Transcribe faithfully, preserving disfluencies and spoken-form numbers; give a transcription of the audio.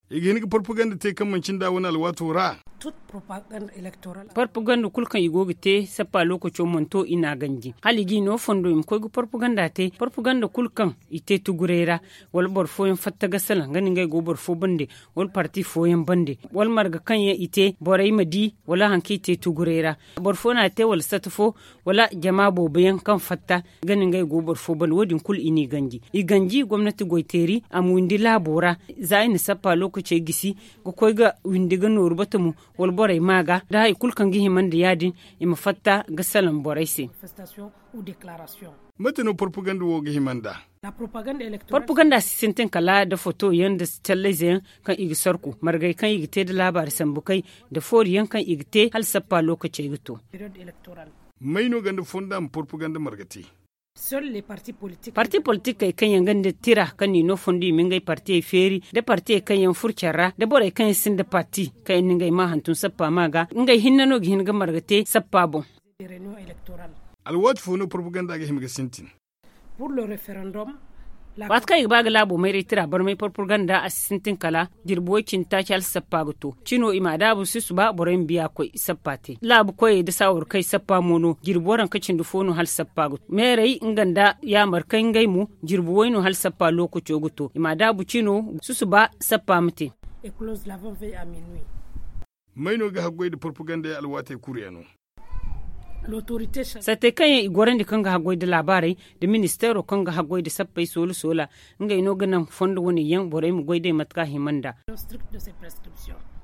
igini propaganda te kan mancin da wani alwato ra toute propagande électorale propaganda kulkan igogi te sappa lokaco monto ina ganji haligi no fondo im koy propaganda te propaganda kulkan ite tugurera wal bor foyen fatta gasala ngani ngay go bor fo bande wal parti foyen bande wal marga kan ya ite boray madi wala hanki te tugurera bor fo na te wal satfo wala jama bo bayan kan fatta ngani ngay go bor fo bande wodin kul ini ganji i ganji gwamnati goiteri am windi labora zaini sappa lokace gisi go koy ga windi ga noru batamu wal boray maga da hay kulkan gi himande yadin ima fatta gasalan boray se manifestation ou déclaration matano propaganda wo gi himanda la propagande électorale propaganda sintin kala da foto yanda tallaze kan igi sarku margai kan igi te da labari sambukai da fori yan kan igi te hal sappa lokace gito période électorale maino ganda fonda propaganda margati seuls les partis politiques parti politique kay kan yangan da tira kan ni no fondi min gai parti feri da parti kan yan furcara da bore kan sin da parti kai ni gai ma hantun sappa maga ngai hinnano gi hinga margate sappa bon réunion électorale alwat fono propaganda ga himga sintin pour le référendum wat kai baga labo mai retira bar mai propaganda asintin kala dirbo cinta chal sappa goto cino imada bu sisu ba boren biya koi sappate labu koi da sawur kai sappa mono dirboran kacin du fono hal sappa goto merei inganda ya markai ngai mu dirbo woino hal sappa lokaci goto imada bu cino sisu ba sappa mate et close l'avant veille à minuit maino ga hagoi da propaganda alwate kuriyano l'autorité sate kan yi goran da kanga hagoi da labarai da ministero kanga hagoi da sappai solo sola nga ino ganan fondo woni yan borai mu goide matka himanda strict de ces prescriptions